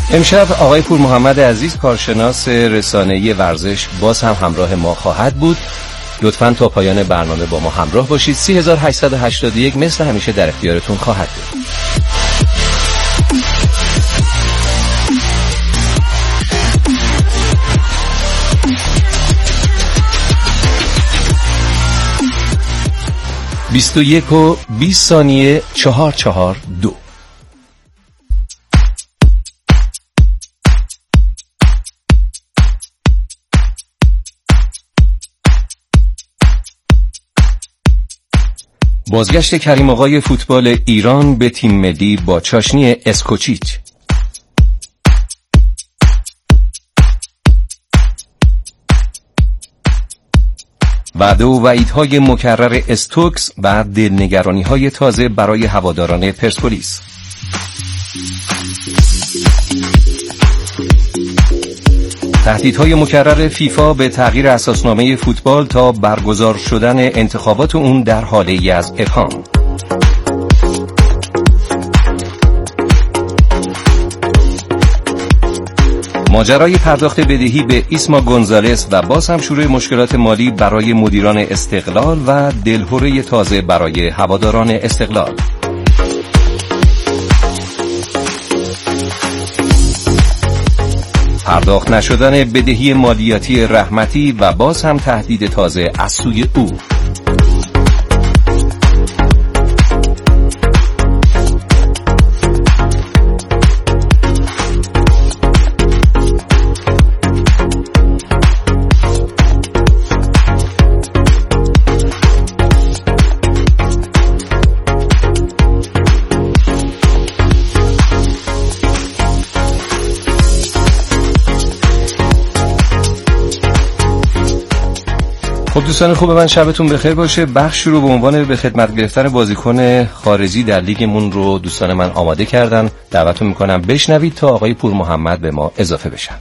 امشب آقای پور محمد عزیز کارشناس رسانه‌ای ورزش باز هم همراه ما خواهد بود. لطفاً تا پایان برنامه با ما همراه باشید. 3881 مثل همیشه در اختیارتون خواهد بود. بیست و 20 ثانیه 442. بازگشت کریم آقای فوتبال ایران به تیم ملی با چاشنی اسکوچیچ. وعده و وعیدهای مکرر استوکس و دلنگرانی‌های تازه برای هواداران پرسپولیس. تهدیدهای مکرر فیفا به تغییر اساسنامه فوتبال تا برگزار شدن انتخابات اون در حاله‌ای از ابهام. ماجرای پرداخت بدهی به ایسما گونزالس و باز هم شروع مشکلات مالی برای مدیران استقلال و دلهره تازه برای هواداران استقلال. پرداخت نشدن بدهی مالیاتی رحمتی و باز هم تهدید تازه از سوی او. خب دوستان خوب من، شبتون بخیر باشه. بخش رو به عنوان به خدمت گرفتن بازیکن خارجی در لیگمون رو دوستان من آماده کردن. دعوتتون میکنم بشنوید تا آقای پور محمد به ما اضافه بشن.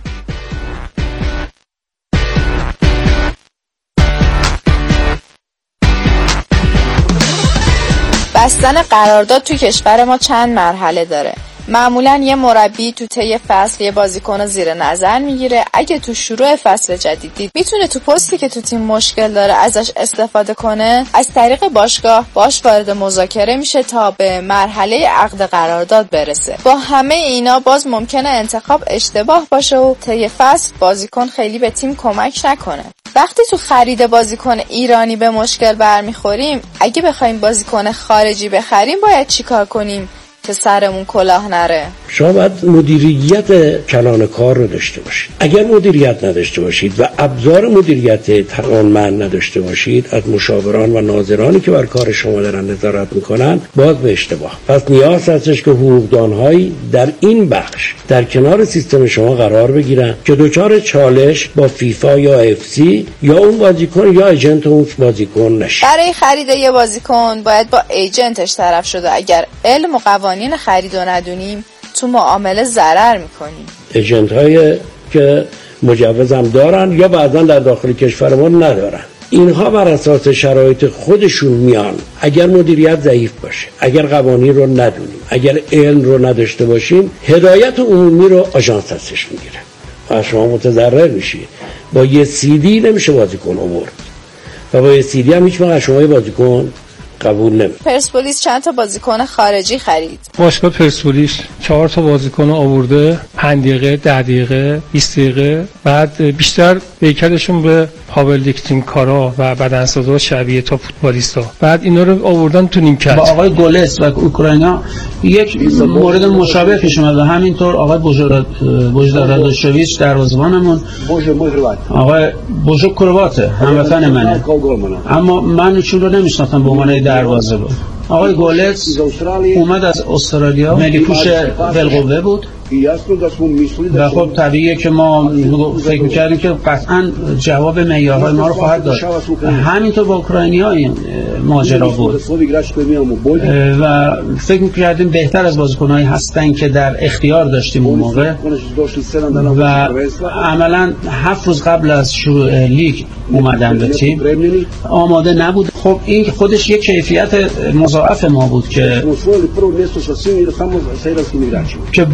بستن قرارداد تو کشور ما چند مرحله داره. معمولا یه مربی تو طی فصل یه بازیکن رو زیر نظر میگیره. اگه تو شروع فصل جدیدی میتونه تو پستی که تو تیم مشکل داره ازش استفاده کنه، از طریق باشگاه باش وارد مذاکره میشه تا به مرحله عقد قرارداد برسه. با همه اینا باز ممکنه انتخاب اشتباه باشه و طی فصل بازیکن خیلی به تیم کمک نکنه. وقتی تو خرید بازیکن ایرانی به مشکل برمیخوریم، اگه بخوایم بازیکن خارجی بخریم باید چیکار کنیم که سرمون کلاه نره؟ شما باید مدیریت کلان کار رو داشته باشید. اگر مدیریت نداشته باشید و ابزار مدیریت توانمند نداشته باشید از مشاوران و ناظرانی که بر کار شما دارن نظارت میکنن، باز به اشتباه. پس نیاز هستش که حقوقدان‌هایی در این بخش در کنار سیستم شما قرار بگیرن که دوچار چالش با فیفا یا FC یا اون بازیکن یا ایجنت اون بازیکن نشه. برای خرید یه بازیکن باید با ایجنتش طرف شده. اگر علم و قوانین خرید رو ندونیم تو معامله ضرر میکنیم. ایجنت هایی که مجوز هم دارن یا بعضا در داخل کشورمون ندارن، اینها بر اساس شرایط خودشون میان. اگر مدیریت ضعیف باشه، اگر قوانین رو ندونیم، اگر علم رو نداشته باشیم، هدایت عمومی رو آژانس هستش میگیره و شما متضرر میشید. با یه CD نمیشه بازیکن آورد و با یه CD هم هیچ وقت شما بازیکن قبول نمی. پرسپولیس چند تا بازیکن خارجی خرید. باشگاه پرسپولیس 4 تا بازیکن آورده، 5 دقیقه، 10 دقیقه، 20 دقیقه. بعد بیشتر هیکلشون به پاور لیفتینگ کارا و بدنسازا شبیه تا فوتبالیستا. بعد اینا رو آوردن تو نیمکت. با آقای گولس و اوکراینا یک مورد مشابه پیش اومد و همینطور آقای بوژدارادوشویچ دروازه‌بانمون، آقای بوژو کرواته هموطن منه، اما من ایشون رو نمیشناختم به عنوان دروازه‌بان. آقای گولس اومد از استرالیا، ملی پوش بالقوه بود و خب طبیعیه که ما فکر می‌کردیم که قطعاً جواب معیارهای ما رو خواهد داد. همینطور با اوکراینی‌ها این ماجرا بود و فکر می‌کردیم بهتر از بازیکن‌هایی هستن که در اختیار داشتیم اون موقع و عملاً 7 روز قبل از شروع لیگ اومدن به تیم، آماده نبود. خب این خودش یک کیفیت مضاعف ما بود که با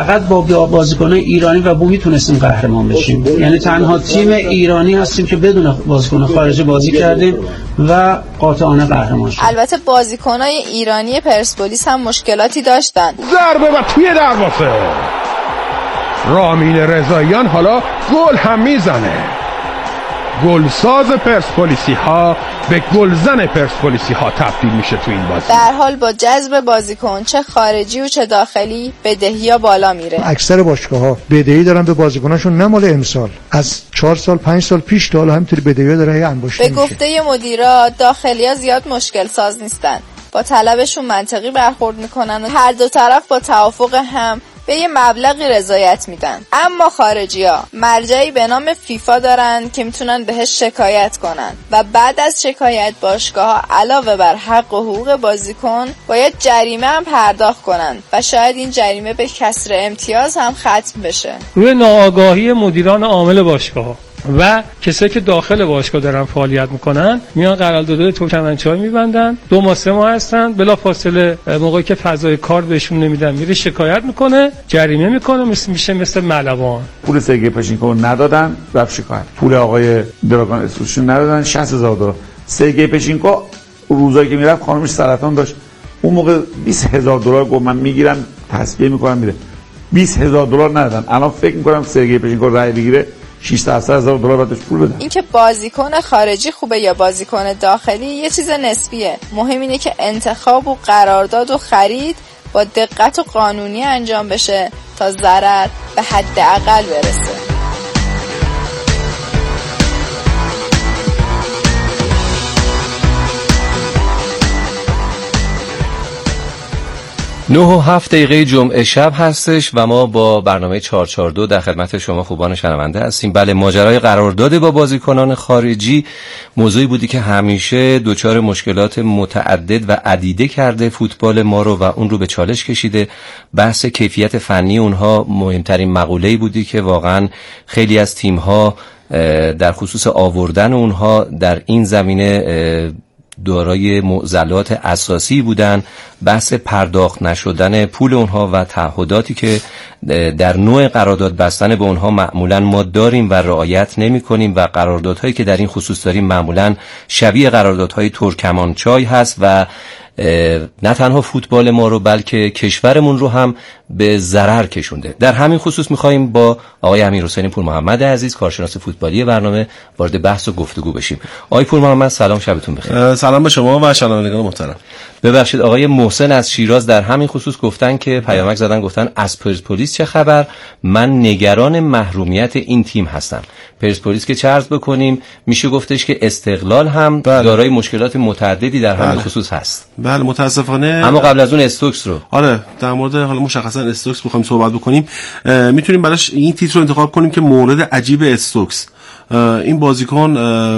فقط با بازیکن ایرانی و بومی تونستیم قهرمان بشیم. یعنی تنها تیم ایرانی هستیم که بدون بازیکن خارجی بازی کردیم و قاطعانه قهرمان شدیم. البته بازیکن‌های ایرانی پرسپولیس هم مشکلاتی داشتن. ضربه و توی دروازه رامین رضاییان حالا گل هم میزنه. گلساز پرسپولیسی ها به گلزن پرسپولیسی ها تبدیل میشه تو این بازی. در حال با جذب بازیکن چه خارجی و چه داخلی بدهی‌ها بالا میره. اکثر باشگاه‌ها بدهی دارن به بازیکناشون، نه مال امسال، از 4 سال 5 سال پیش تا حالا همینطوری بدهی داره انباشته میشه. به گفته مدیرا داخلی‌ها زیاد مشکل ساز نیستن. با طلبشون منطقی برخورد میکنن و هر دو طرف با توافق هم به یه مبلغی رضایت میدن. اما خارجی‌ها مرجعی به نام فیفا دارن که میتونن بهش شکایت کنن و بعد از شکایت باشگاه‌ها علاوه بر حق و حقوق بازیکن باید جریمه هم پرداخت کنن و شاید این جریمه به کسر امتیاز هم ختم بشه. روی ناآگاهی مدیران عامل باشگاه‌ها و کسایی که داخل باشگاه دارن فعالیت میکنن میان قرارداد ترکمنچای میبندن، 2 ماه 3 ماه هستن، بلافاصله موقعی که فضای کار بهشون نمیدن میره شکایت میکنه، جریمه میکنه، میشه مثل ملوان. پول سرگئی پشینکو ندادن، رفت شکایت. پول آقای دراگان اسروشون ندادن، $60,000. سرگئی پشینکو روزایی که میرفت خانمش سرطان داشت، اون موقع $20,000 گفت من میگیرم تصفیه میکنم میره. $20,000 ندادن. الان فکر میکنم سرگئی پشینکو رای بگیره $600,000 بعدش پول بدن. اینکه بازیکن خارجی خوبه یا بازیکن داخلی یه چیز نسبیه. مهم اینه که انتخاب و قرارداد و خرید با دقت و قانونی انجام بشه تا ضرر به حداقل برسه. 9:07 جمعه شب هستش و ما با برنامه 442 در خدمت شما خوبان شنونده هستیم. بله، ماجرای قرارداد با بازیکنان خارجی موضوعی بودی که همیشه دچار مشکلات متعدد و عدیده کرده فوتبال ما رو و اون رو به چالش کشیده. بحث کیفیت فنی اونها مهمترین مقوله‌ای بودی که واقعا خیلی از تیم‌ها در خصوص آوردن اونها در این زمینه دارای معضلات اساسی بودن. بحث پرداخت نشدن پول اونها و تعهداتی که در نوع قرارداد بستن به اونها معمولا ما داریم و رعایت نمی کنیم و قراردادهایی که در این خصوص داریم معمولا شبیه قراردادهای ترکمنچای هست و نه تنها فوتبال ما رو بلکه کشورمون رو هم به ضرر کشونده. در همین خصوص می‌خوایم با آقای امیرحسین پورمحمد عزیز کارشناس فوتبالی برنامه وارد بحث و گفتگو بشیم. آقای پورمحمد سلام، شبتون بخیر. سلام به شما و شنوندگان محترم. ببخشید، آقای محسن از شیراز در همین خصوص گفتن که پیامک زدن، گفتن از پرسپولیس چه خبر؟ من نگران محرومیت این تیم هستم. پرسپولیس که چه عرض بکنیم میشه گفتش که استقلال هم دارای مشکلات متعددی در همین خصوص هست. بله متاسفانه. اما قبل از اون استوکس رو در مورد حالا مشخصا استوکس بخوایم صحبت بکنیم، میتونیم براش این تیتر رو انتخاب کنیم که مورد عجیب استوکس. این بازیکن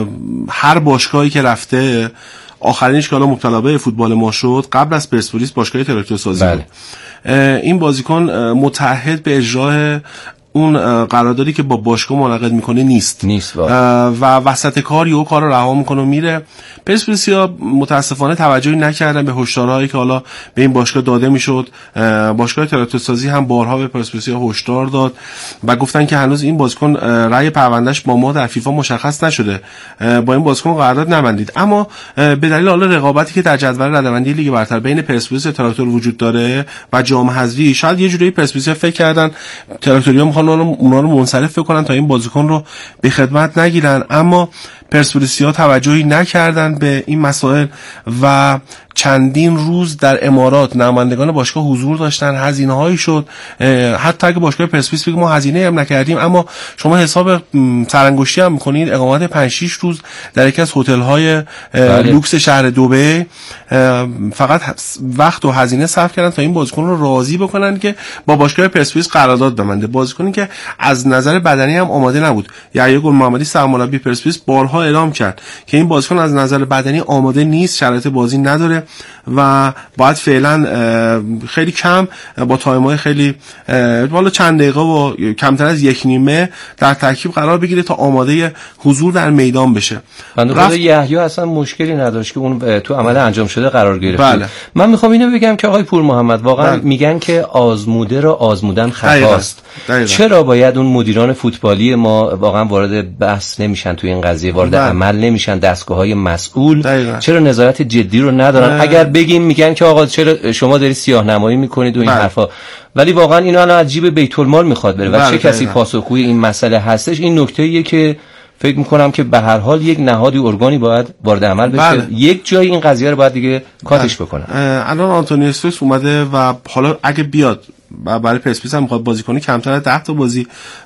هر باشگاهی که رفته آخرینش که حالا مبتلا به فوتبال ما شد قبل از پرسپولیس باشگاه تراکتورسازی بود. این بازیکن متعهد به اجرای اون قراردادی که با باشگاه منعقد میکنه نیست و وسط کار یهو کارو رها میکنه و میره. پرسپولیسیا متاسفانه توجهی نکردن به هشدارهایی که حالا به این باشگاه داده میشد. باشگاه تراکتورسازی هم بارها به پرسپولیسیا هشدار داد و گفتن که هنوز این بازیکن رأی پروندهش با ما در فیفا مشخص نشده، با این بازیکن قرارداد نبندید. اما به دلیل حالا رقابتی که در جدول رده‌بندی لیگ برتر بین پرسپولیس و تراکتور وجود داره و جام حذفی، شاید یه جوری پرسپولیسیا فکر کردن تراکتوریا اونا رو منصرف کنن تا این بازیکن رو به خدمت نگیرن. اما پرسپولیسیا توجهی نکردن به این مسائل و چندین روز در امارات نمایندگان باشگاه حضور داشتن. هزینه‌هایی شد، حتی اگه باشگاه پرسپولیس بگه ما هزینه هم نکردیم، اما شما حساب سرانگشتی هم می‌کنید اقامت 5-6 روز در یکی از هتل‌های لوکس شهر دبی فقط وقت و هزینه صرف کردن تا این بازیکن رو راضی بکنن که با باشگاه پرسپولیس قرارداد ببنده. بازیکنی که از نظر بدنی هم آماده نبود. یحیی گل محمدی سرمربی پرسپولیس بارها اعلام کرد که این بازیکن از نظر بدنی آماده نیست، شرایط بازی نداره و باید فعلا خیلی کم با تایم‌های خیلی والا چند دقیقه و کمتر از یک نیمه در ترکیب قرار بگیره تا آماده حضور در میدان بشه. بنده خدا یحیی اصلا مشکلی نداشت که اون تو عمل انجام شده قرار گرفت. بله. من میخوام اینو بگم که آقای پور محمد واقعا میگن که آزموده را آزمودن خطاست. چرا باید اون مدیران فوتبالی ما واقعا وارد بحث نمیشن تو این قضیه، وارد عمل نمیشن، دستگاه‌های مسئول چرا نظارت جدی رو ندارن؟ اگر بگیم میگن که آقا چرا شما دارید سیاه‌نمایی میکنید و این حرفا، ولی واقعا اینا الان از جیب بیت المال میخواد بره و چه کسی پاسخگوی این مسئله هستش؟ این نکته‌ایه که فکر میکنم که به هر حال یک نهادی ارگانی باید وارد عمل بشه. یک جای این قضیه رو باید دیگه کاتش بکنن. الان آنتونی استوکس اومده و حالا اگه بیاد برای پرسپولیس هم میخواد بازی کنه، کمتر از 10 تا بازی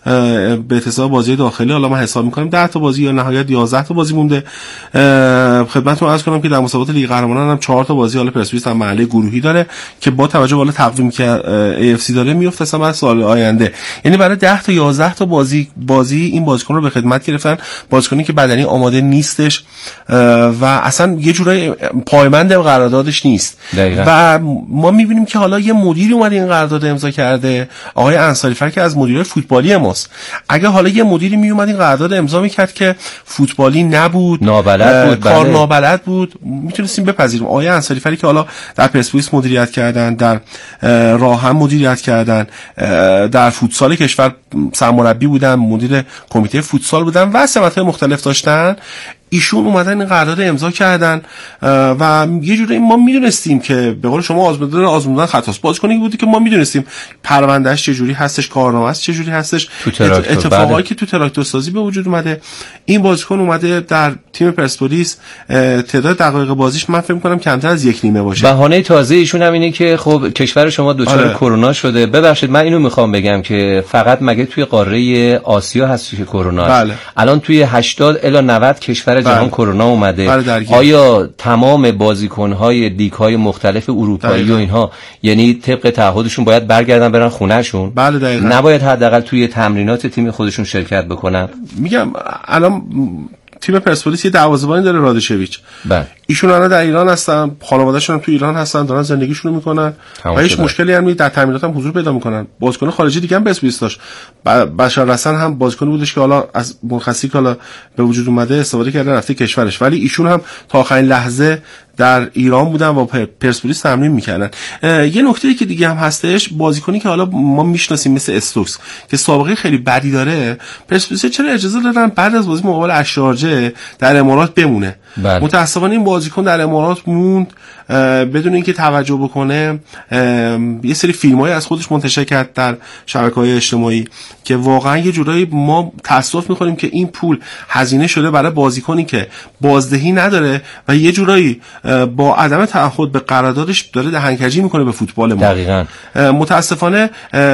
به حساب بازی داخلی، حالا ما حساب میکنیم 10 تا بازی یا نهایت 11 تا بازی مونده. خدمتتون عرض کنم که در مسابقات لیگ قهرمانان هم 4 تا بازی حالا پرسپولیس هم مرحله گروهی داره که با توجه به تقویمی که AFC داره میفته اصلا برای سال آینده، یعنی برای 10 تا 11 تا بازی این بازیکن رو به خدمت گرفتن، بازیکنی که بدنی آماده نیستش و اصلا یه جورای پایبند قراردادش نیست. و ما میبینیم که حالا یه مدیری اومد این قرارداد امضا کرده، آقای انصاری‌فر که از مدیرای فوتبالی ماست. اگه حالا یه مدیری می اومد این قرارداد امضا میکرد که فوتبالی نبود، نابلد بود، کار نابلد بود، میتونستیم بپذیریم. آقای انصاری‌فری که حالا در پرسپولیس مدیریت کردن، در راهم مدیریت کردن، در فوتسال کشور سرمربی بودن، مدیر کمیته فوتسال بودن و سمت‌های مختلف داشتن، ایشون اومدن این قرارداد امضا کردن و یه جوری ما میدونستیم که به قول شما آزمودن خطاست. بازیکنی بودی که ما میدونستیم پروندهش چه جوری هستش، کارنامه‌اش چه جوری هستش، اتفاقایی که تو تراکتور سازی به وجود اومده. این بازیکن اومده در تیم پرسپولیس، تعداد دقایق بازیش من فکر می‌کنم کمتر از یک نیمه باشه. بهانه تازه ایشون هم اینه که خب کشور شما دچار کرونا شده. ببخشید من اینو میخوام بگم که فقط مگه توی قاره آسیا هست که کرونا، الان توی 80 الی 90 کشور جهان کرونا اومده. آیا تمام بازیکن‌های لیگ‌های مختلف اروپایی و اینها یعنی طبق تعهدشون باید برگردن برن خونه‌شون؟ بله دقیقاً. نباید حداقل توی تمرینات تیم خودشون شرکت بکنن؟ میگم الان تیم پرسپولیس یه دروازه‌بانی داره، رادشویچ. ایشون الان در ایران هستن، خانواده‌شون هم تو ایران هستن، دارن زندگیشون رو میکنن و هیچ مشکلی هم نیست، در تمرینات هم حضور پیدا میکنن. بازیکن خارجی دیگه هم پرسپولیس داشت، بشار رسن هم بازیکنی بودش که حالا از مرخصی که حالا به وجود اومده استفاده کرده رفته کشورش، ولی ایشون هم تا آخرین لحظه در ایران بودن و پرسپولیس تمرین میکردن. یه نکته که دیگه هم هستش، بازیکنی که حالا ما میشناسیم مثل استوکس که سابقه خیلی بدی داره، پرسپولیس چرا اجازه دادن بعد از بازی مقابل اشارجه در امارات بمونه؟ متأسفانه این بازیکن در امارات موند بدون اینکه توجه بکنه. یه سری فیلم‌های از خودش منتشر کرد در شبکه‌های اجتماعی که واقعا یه جورایی ما تأسف می‌خوریم که این پول هزینه شده برای بازیکنی که بازدهی نداره و یه جورایی با عدم تعهد به قراردادش داره دهنکجی میکنه به فوتبال ما. دقیقاً. متاسفانه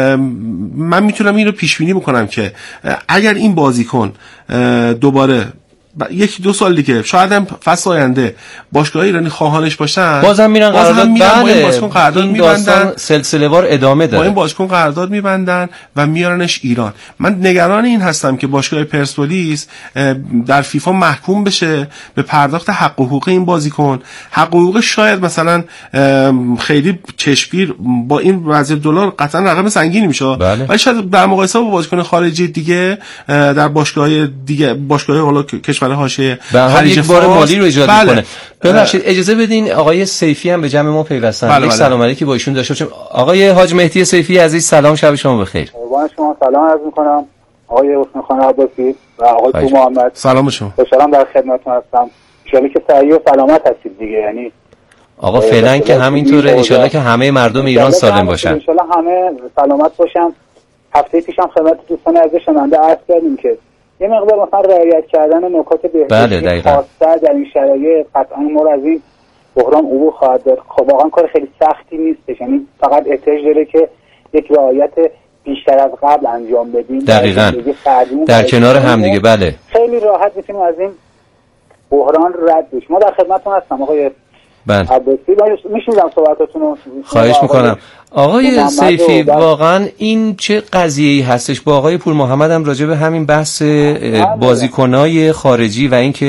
من میتونم این رو پیش بینی بکنم که اگر این بازیکن دوباره یکی دو سال دیگه شاید هم فصل آینده باشگاه ایرانی خواهانش باشن، بازم میرن قرارداد با این بازیکن قرارداد میبندن، سلسله وار ادامه داره. با این بازیکن قرارداد میبندن و میارنش ایران. من نگران این هستم که باشگاه پرسپولیس در فیفا محکوم بشه به پرداخت حق و حقوق این بازیکن. حق و حقوق شاید مثلا خیلی چشمگیر با این وضع دلار قطعا رقم سنگینی میشه، ولی شاید در مقایسه با بازیکن خارجی دیگه در باشگاه دیگه، باشگاه حالا کشور حاشیه یک بار مالی رو ایجاد میکنه. ببخشید اجازه بدین آقای سیفی هم به جمع ما پیوستن. یک سلام علیکی با ایشون داشته باشیم. آقای حاج مهدی سیفی عزیز سلام، شب شما بخیر. قربان شما، سلام عرض میکنم آقای حسین خان عباسی و آقای پور محمد. سلام شما. خوشحالم در خدمتتون هستم. ان شاء الله که صحیح و سلامت هستید دیگه. یعنی آقا فعلا که همینطوره، ان شاء الله که همه مردم ایران سالم باشن. ان شاء الله همه سلامت باشن. هفته پیشم خدمت دوستان عزیز شنونده عرض کردیم که یه مقدار مثلا رعایت کردن نکات بهداشتی خاصه در این شرایط قطعا ما از این بحران عبور خواهد داد. خب واقعا کار خیلی سختی نیستش، یعنی فقط احتیاج داره که یک رعایت بیشتر از قبل انجام بدیم. دقیقاً در کنار هم دیگه. بله خیلی راحت میتونیم از این بحران رد بشیم. ما در خدمتتون هستم آقای عباسی. میشنیدم صحبتاتون رو. خواهش میکنم آقای سیفی. واقعا این چه قضیه‌ای هستش؟ با آقای پور محمد هم راجع به همین بحث بازیکنای خارجی و اینکه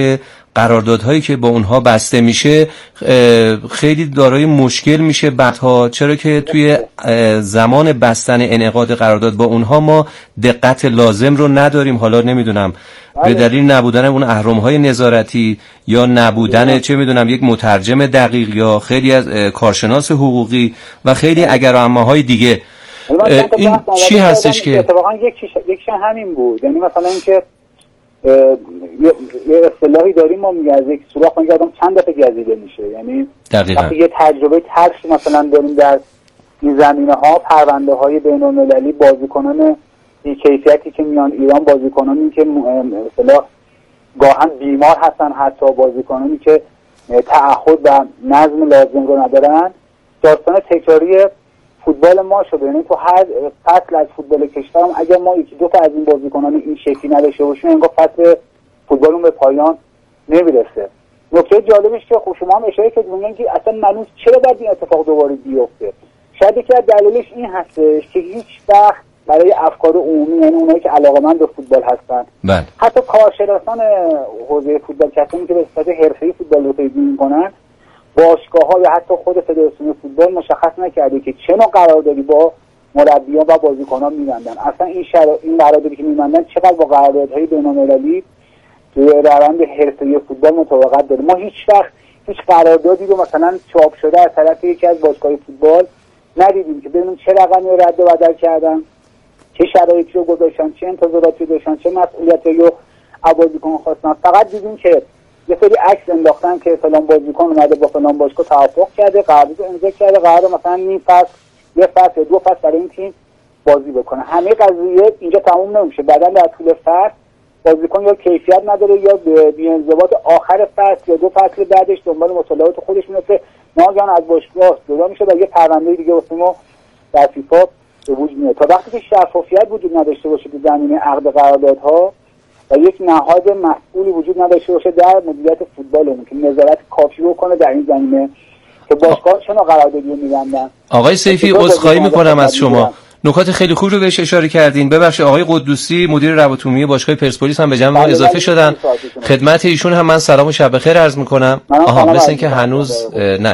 قراردادهایی که با اونها بسته میشه خیلی دارای مشکل میشه بعدها، چرا که توی زمان بستن انعقاد قرارداد با اونها ما دقت لازم رو نداریم. حالا نمیدونم به دلیل نبودن اون اهرم‌های نظارتی یا نبودن چه میدونم یک مترجم دقیق یا خیلی از کارشناس حقوقی و خیلی اگر و اماهای دیگه. این چی هستش که اتفاقا یکیش همین بود، یعنی مثلا اینکه یه اصطلاحی داریم ما میگه از یک سوراخ من آدم چند دفعه گزیده میشه، یعنی وقتی یه تجربه تلخ مثلا داریم در این زمینه‌ها، پرونده های بین‌المللی، بازیکنان بی کیفیتی که میان ایران، بازیکنانی که مثلا گاهن بیمار هستن، حتی بازیکنانی که تعهد و نظم لازم رو ندارن، داستان تکراری فوتبال ما شده. یعنی تو هر فصل از فوتبال کشورم اگر ما یکی دو تا از این بازیکنان این شکلی نداشته باشیم انگار فصل فوتبالمون به پایان نمیرسه. نکته جالبش که خب شما هم اشاره کردین که اصلا منوس چرا باید این اتفاق دوباره بیفته. شاید یکی از دلایلش این هستش که هیچ وقت برای افکار عمومی، یعنی اونایی که علاقه‌مند به فوتبال هستن، حتی کارشناسان حوزه فوتبال، کسانی که به صورت حرفه‌ای فوتبال رو پیگیری می‌کنن، باشگاه‌ها یا حتی خود فدراسیون فوتبال مشخص نکرده که چه نوع قراردادی با مربیان و بازیکنان می‌بندن. اصلا این قراردادی که می‌بندن چقدر با قراردادهای بین‌المللی توی روند حرفه‌ای فوتبال مطابقت داره. ما هیچ وقت هیچ قراردادی رو مثلا چاپ شده از طرف یکی از باشگاه‌های فوتبال ندیدیم که ببینیم چه رقمی رو رد و بدل کردن، چه شرایطی رو گذاشتن، چه انتظاراتی داشتن، چه مسئولیتی رو از بازیکن خواستن. فقط دیدیم که یه سری عکس انداختن که فلان بازیکن اومده با فلان باشگاه توافق کرده، قرارداد امضا کرده، قراره مثلا نیم فصل، یه فصل، دو فصل برای این تیم بازی بکنه. همه قضیه اینجا تموم نمیشه. بعداً در طول فصل بازیکن یا کیفیت نداره یا بی‌انضباط آخر فصل یا دو فصل بعدش دنبال مطالبات خودش میفته، ناگهان از باشگاه جدا میشه و یه پرونده دیگه واسه ما در فیفا به وجود میاد. تا وقتی که شفافیت وجود نداشته باشه در زمینه عقد قراردادها و یک نهاد مسئولی وجود نداشته باشه در مدیریت فوتبالمون که نظارت کافی بکنه در این زمینه که باشگاه چه نوع قراردادی رو می‌بندن. آقای سیفی عذرخواهی می‌کنم از شما، نکات خیلی خوب رو بهش اشاره کردین. ببخشید آقای قدوسی مدیر روابط عمومی باشگاه پرسپولیس هم به جمع ما اضافه شدن. خدمت ایشون هم من سلام و شب بخیر عرض می‌کنم. مثل اینکه هنوز نه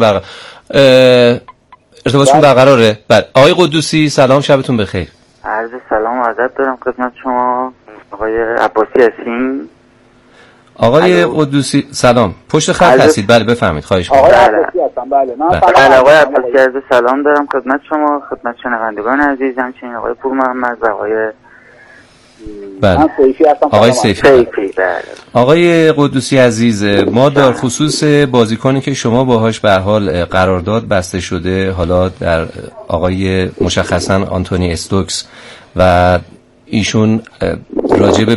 ارتباطشون برقراره. بله آقای قدوسی سلام، شبتون بخیر. عرض سلام و ادب دارم خدمت شما آقای عباسی هستین. آقای قدوسی سلام، پشت خط هستید. بله بفرمایید، خواهش می‌کنم. آقای عباسی هستم. بله بله آقای عباسی عرض سلام دارم خدمت شما، خدمت شنوندگان عزیز، همچنین آقای پور محمد و آقای آقای سیفی. آقای قدوسی عزیز، ما در خصوص بازیکنی که شما باهاش به حال قرارداد بسته شده، حالا در آقای مشخصا آنتونی استوکس و ایشون راجب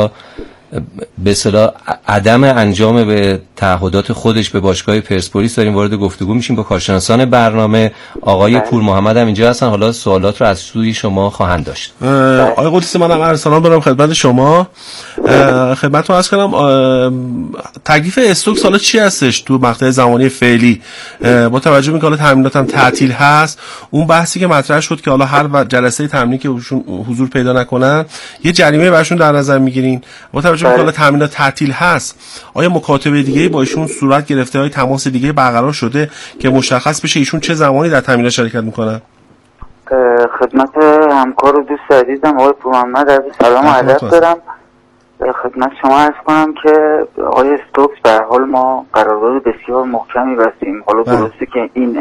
به اصطلاح عدم انجام به تعهدات خودش به باشگاه پرسپولیس داریم وارد گفتگو میشیم با کارشناسان برنامه. آقای پور محمد هم اینجا هستن، حالا سوالات رو از سوی شما خواهند داشت. آقای قدوسی منم عرض سلام دارم خدمت شما. خدمتتون عرض کنم تکلیف استوکس حالا چی هستش تو مقطع زمانی فعلی با توجه به اینکه حالا تمرینات هم تعطیل هست. اون بحثی که مطرح شد که حالا هر جلسه تمرینی که حضور پیدا نکنن یه جریمه براشون در نظر میگیرین. با توجه به اینکه تمرینات تعطیل هست، آیا مکاتبه دیگه با ایشون صورت گرفته، های تماس دیگه برقرار شده که مشخص بشه ایشون چه زمانی در تمرینات شرکت میکنن؟ خدمت همکار و دوست عزیزم آقای پور محمد عرض سلام و ادب دارم. خدمت شما عرض کنم که آقای استوکس به هر حال ما قرارداد بسیار محکمی بستیم. حالا درسته که این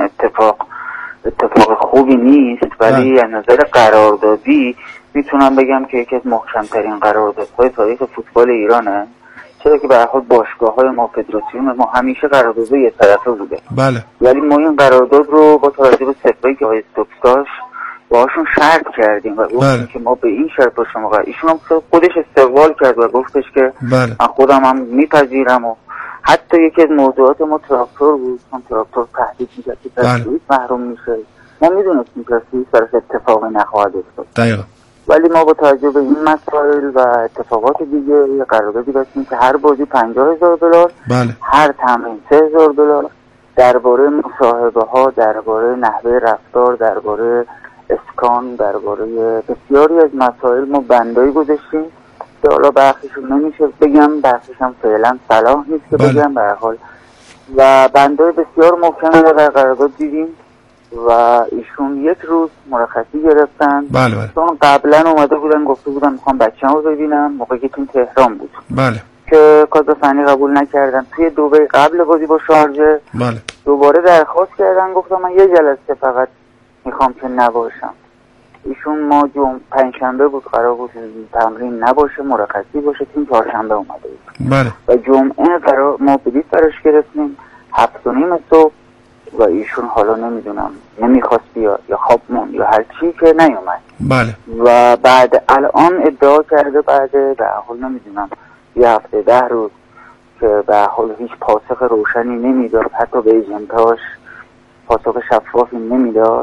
اتفاق خوبی نیست، ولی از نظر قراردادی میتونم بگم که یکی از محکم‌ترین قراردادهای تاریخ فوتبال ایرانه، چرا که به هر حال باشگاه‌های ما، فدراسیون ما همیشه قراردادها یک طرفه بوده. بله. ولی ما این قرارداد رو با توجه به صفایی که آقای استوکس داشت باهاشون شرط کردیم و گفتیم که ما به این شرط با شما ایشون هم خودش استقبال کرد و گفتش که من خودم هم میپذیرم و حتی یکی از موضوعات ما تراکتور بود، چون تراکتور تهدید می‌کرد که پرسپولیس محروم میشه. ما میدونستیم پرسپولیس براش اتفاقی نخواهد افتاد. دقیقاً. ولی ما با توجه به این مسائل و اتفاقات دیگه یه قراردادی بستیم که هر بازی $50,000، بله. هر تمرین $3,000، درباره مصاحبه‌ها، درباره نحوه رفتار، درباره اسکان، درباره بسیاری از مسائل ما بندایی گذاشتیم که حالا برخیشون نمیشه بگم، برخیشم فعلا صلاح نیست که بگم به هر حال. و بندای بسیار محکمی رو در قرارداد دیدیم و ایشون یک روز مرخصی گرفتن. بله. چون قبلا اومده بودن گفته بودن میخوام بچه‌مو رو ببینم، موقعی که تو تهران بود. بله. که کادر فنی قبول نکردن. توی دبی قبل بازی با شارجه بله. دوباره درخواست کردن، گفتم من یه جلسه فقط میخوام که نباشم. ایشون ما پنجشنبه بود قرار بود تمرین نباشه، مرخصی باشه، تیم چهارشنبه اومده بود. بله. و جمعه قرار ما بلیط براش گرفتیم 7:30 صبح و ایشون حالا نمیدونم نمیخواست بیاد یا خواب موند یا هر چی که نیومد. بله. و بعد الان ادعا کرده بعد به حال نمیدونم یه هفته 10 روز که به حال هیچ پاسخ روشنی نمیداد، حتی به ایجنتاش پاسخ شفافی نمیداد.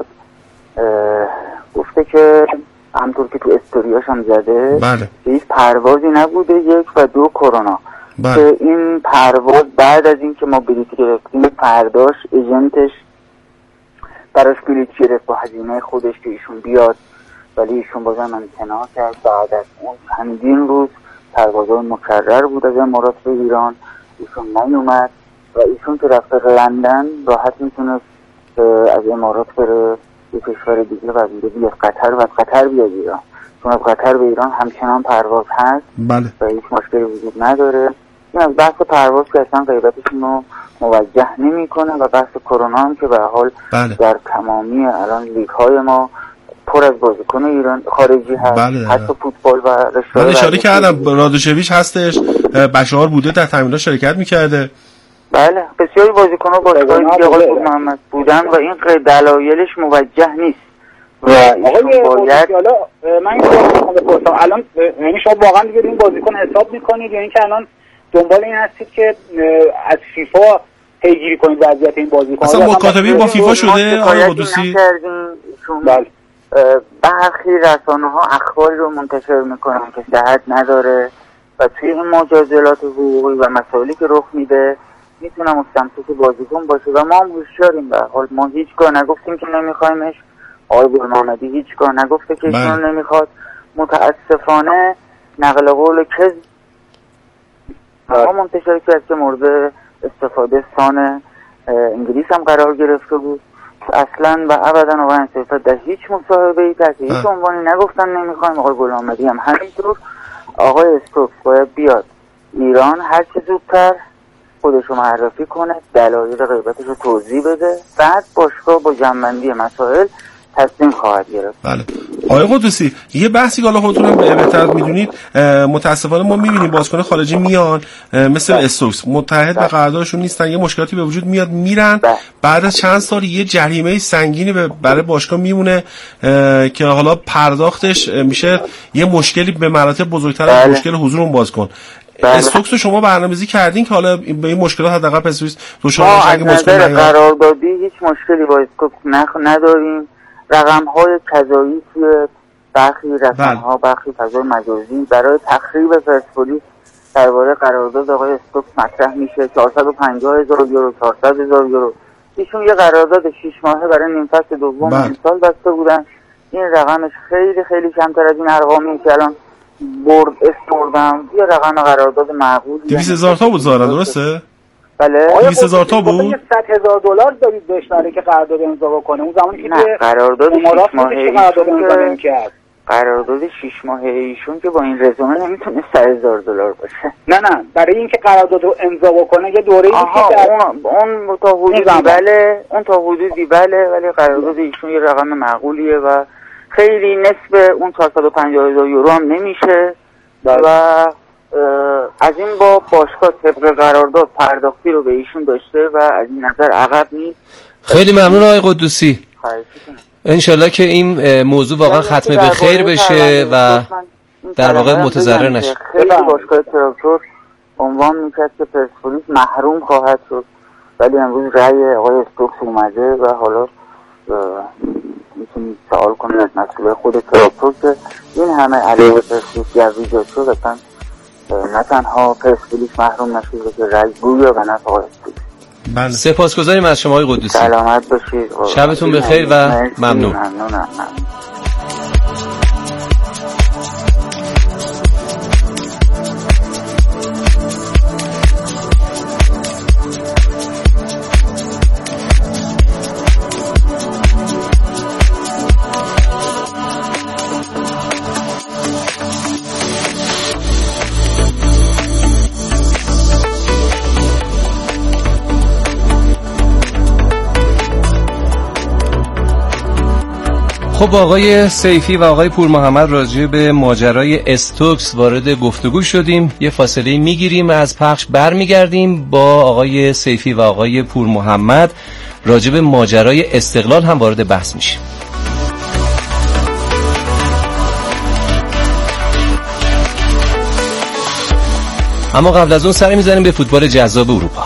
گفته که همطور که تو استوریاش هم زده بله. هیچ پروازی نبوده، 1 و 2 کرونا. بله. که این پرواز بعد از این که ما بلیط گرفتیم فرداش ایجنتش براش بلیط گرفت با هزینه خودش که ایشون بیاد، ولی ایشون بازم امتناع کرد. بعد از اون چندین روز پروازهای مکرر بود از امارات به ایران، ایشون نیومد و ایشون که رفته لندن راحت میتونست از امارات بره یه کشور دیگه و بیاد قطر و از قطر بیاد ایران، چون از قطر به ایران همچنان پرواز هست. بله. و هیچ مشکلی وجود نداره. این از بحث پرواز که اصلا غیبتشون رو موجه نمی کنه و بحث کرونا هم که به حال بله. در تمامی الان لیگ های ما پر از بازیکن ایران خارجی هست. بله. حتی فوتبال و رشته. من اشاره کردم رادوشویچ هستش، بشار بوده در تمرینات شرکت میکرده. بله بسیاری بازیکن‌ها با آقای محمد بودن و این دلایلش موجه نیست. و آقای حالا من این سوال بپرسم الان، یعنی شما واقعا دیگه این بازیکن حساب میکنید یا اینکه الان دنبال این هستید که از فیفا پیگیری کنید وضعیت این بازیکن؟ اصلا مکاتبه با فیفا شده آقای قدوسی؟ بله. برخی رسانه‌ها اخباری رو منتشر میکنن که صحت نداره و توی این مجادلات حقوقی و مسائلی که رخ میده میتونه مستمسک بازیکن باشه و ما هم هوشیاریم. به حال ما هیچگاه نگفتیم که نمیخوایمش، آقای گل‌محمدی هیچگاه نگفته که ایشون نمیخواد. متاسفانه نقل قول کذب ما منتشر کرد که مورد استفاده سان انگلیس هم قرار گرفته بود. اصلا و ابدا آقای انصافی در هیچ مصاحبه‌ای تحت هیچ عنوانی نگفتن نمیخوایم. آقای گل‌محمدی هم همینطور. آقای استوکس باید بیاد ایران هر چه زودتر، خودشو معرفی کنه، دلایل غیبتش رو توضیح بده، بعد باشگاه با جمع‌بندی مسائل تصمیم خواهد گرفت. بله. آقای قدوسی یه بحثی که حالا خودتون بهتر میدونید، متاسفانه ما میبینیم بازیکن خارجی میان مثل استوکس متحد به قراردادشون نیستن، یه مشکلاتی به وجود میاد میرن، بعد از چند سال یه جریمه سنگینی برای باشگاه میمونه که حالا پرداختش میشه یه مشکلی به مراتب بزرگتر از مشکل حضور اون بازیکن. استوکس رو شما برنامه‌ریزی کردین که حالا به این مشکلات حداقل پرسپولیس دچار نشه اگه بازیکن نیاد؟ ما از نظر قراردادی هیچ مشکلی با استوکس نداریم. رقم‌های قضایی که برخی رسانه‌ها برخی فضای مجازی برای تخریب پرسپولیس درباره قرارداد آقای استوکس مطرح میشه 450,000 یورو 400,000 یورو. ایشون یه قرارداد 6 ماهه برای نیم فصل دوم امسال بسته بودن. این رقمش خیلی خیلی کمتر از این ارقامی که الان بردم. یه رقم قرارداد معقول 200,000 تا بود ظاهرا، درسته؟ بله 200,000 تا بود. $100,000 دارید بهش برای که قرارداد امضا بکنه. اون زمانی که قرارداد 6 ماهه کرد، قرارداد 6 ماهه ایشون که با این رزومه نمیتونه $100,000 باشه. نه برای اینکه قرارداد رو امضا بکنه یه دوره‌ای میشه. اون تا حدودی بله، اون تا حدودی بله، ولی قرارداد ایشون یه رقم معقولیه و خیلی نصف اون 450,000 یورو هم نمیشه و از این با باشگاه طبق قرارداد پرداختی رو به ایشون داشته و از این نظر عقب نیست. خیلی ممنون آقای قدوسی. انشالله که این موضوع واقعا ختم به خیر بشه و در واقع متضرر نشه. خیلی باشگاه تراکتور عنوان میکرد که پرسپولیس محروم خواهد شد، ولی امروز رأی آقای استوکس اومده و حالا میتونید سوال کنید از مسئول خود تراکتور که این همه علیه پرسپولیس از ایجاد شد اصلا نه تنها پرسپولیس محروم نشد که رأی گویا و نه آقای استوکس. بله. سپاسگزاریم از شما آقای قدوسی. سلامت باشید. شبتون بخیر و ممنون. ممنونم. خب آقای سیفی و آقای پور محمد راجع به ماجرای استوکس وارد گفتگو شدیم. یه فاصله میگیریم، از پخش برمیگردیم با آقای سیفی و آقای پور محمد راجع به ماجرای استقلال هم وارد بحث میشیم. اما قبل از اون سر میزنیم به فوتبال جذاب اروپا.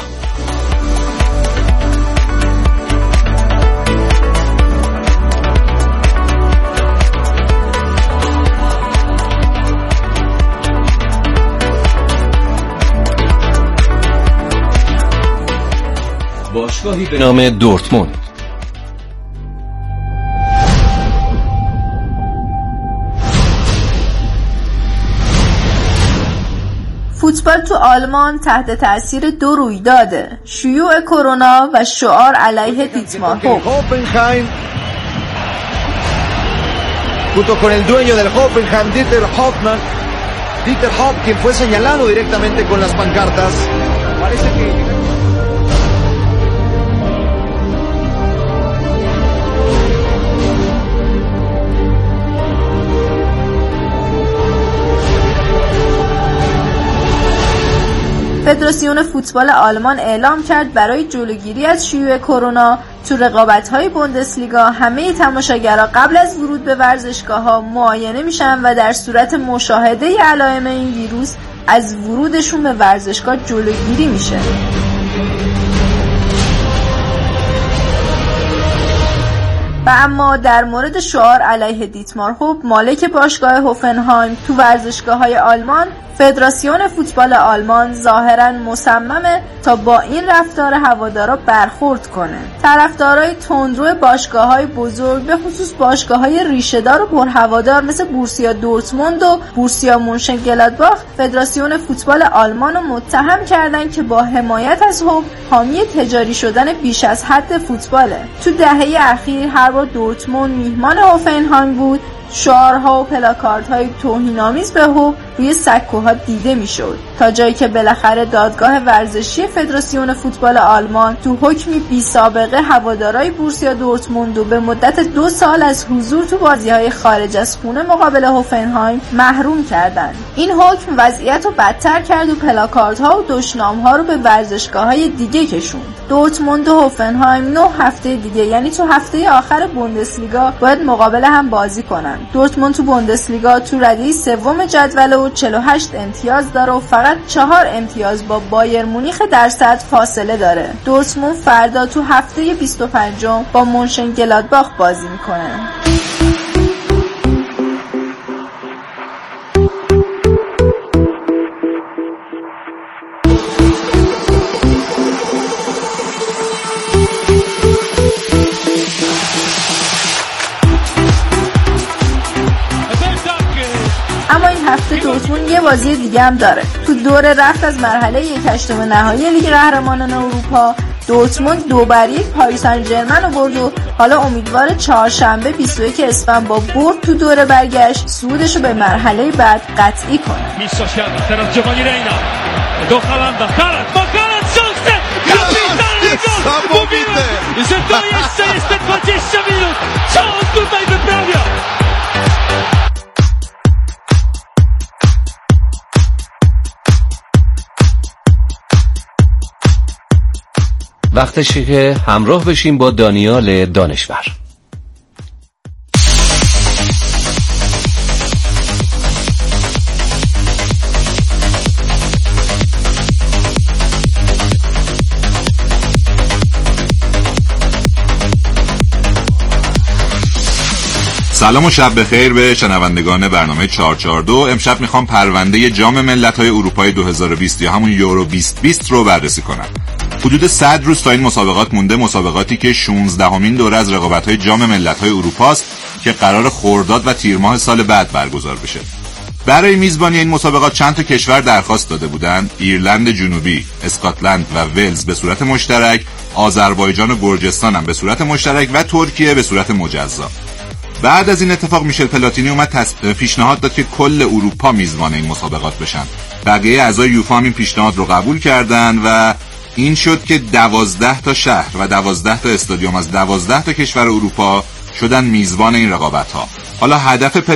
باشگاهی به نام دورتموند فوتبال تو آلمان تحت تاثیر دو رویداده: شیوع کرونا و شعار علیه دیتمار هوفنهایم. Junto con el dueño del Hoffenheim, Dieter Hoffmann, Dieter Hopp, quien fue señalado directamente con las pancartas. Parece que فدراسیون فوتبال آلمان اعلام کرد برای جلوگیری از شیوع کرونا تو رقابت‌های بوندسلیگا همه تماشاگرها قبل از ورود به ورزشگاه‌ها معاینه میشن و در صورت مشاهده علائم این ویروس از ورودشون به ورزشگاه جلوگیری میشه. و اما در مورد شعار علیه دیتمار هوپ، مالک باشگاه هوفنهایم تو ورزشگاه‌های آلمان، فدراسیون فوتبال آلمان ظاهراً مصممه تا با این رفتار هوادارا برخورد کنه. طرفدارای تندرو باشگاه‌های بزرگ، به خصوص باشگاه‌های ریشه‌دار و پرهوادار مثل بورسیا دورتموند و بورسیا مونشنگلادباخ، فدراسیون فوتبال آلمان رو متهم کردن که با حمایت از هوپ حامی تجاری شدن بیش از حد فوتباله. تو دهه اخیر هر بار دورتموند میهمان هوفنهایم بود، شعارها و پلاکاردهای توهین‌آمیز به هوپ روی سکوها دیده میشد، تا جایی که بالاخره دادگاه ورزشی فدراسیون فوتبال آلمان تو حکمی بی سابقه هوادارهای بورسیا دورتموند رو به مدت 2 سال از حضور تو بازی‌های خارج از خونه مقابل هوفنهایم محروم کردند. این حکم وضعیت رو بدتر کرد و پلاکاردها و دشنام‌ها رو به ورزشگاه‌های دیگه کشوند. دورتموند و هوفنهایم 9 هفته دیگه، یعنی تو هفته آخر بوندسلیگا، باید مقابل هم بازی کنن. دورتموند تو بوندسلیگا تو رده سوم جدول و 48 امتیاز داره و فقط 4 امتیاز با بایر مونیخ در صدر فاصله داره. دورتموند فردا تو هفته 25 با مونشنگلادباخ بازی میکنه. دورتموند یه بازی دیگه هم داره. تو دور رفت از مرحله 1/8 نهایی لیگ قهرمانان اروپا، دورتموند 2-1 پاریس سن ژرمن رو برد و حالا امیدوار چهارشنبه 21 اسفند با برد تو دور برگشت صعودش رو به مرحله بعد قطعی کنه. وقتشه که همراه بشیم با دانیال دانشور. سلام و شب بخیر به شنوندگان برنامه 442. امشب میخوام پرونده جام ملت‌های اروپای 2020 یا همون یورو 2020 رو بررسی کنم. حدود 100 روز تا این مسابقات مونده، مسابقاتی که 16مین دوره از رقابت‌های جام ملت‌های اروپا است که قرار خرداد و تیر ماه سال بعد برگزار بشه. برای میزبانی این مسابقات چند تا کشور درخواست داده بودند: ایرلند جنوبی، اسکاتلند و ولز به صورت مشترک، آذربایجان و گرجستان هم به صورت مشترک و ترکیه به صورت مجزا. بعد از این اتفاق میشل پلاتینی اومد پیشنهاد داد که کل اروپا میزبان این مسابقات بشن. بقیه اعضای یوفا هم این پیشنهاد رو قبول کردن و این شد که 12 تا شهر و 12 تا استادیوم از 12 تا کشور اروپا شدن میزبان این رقابت‌ها. حالا هدف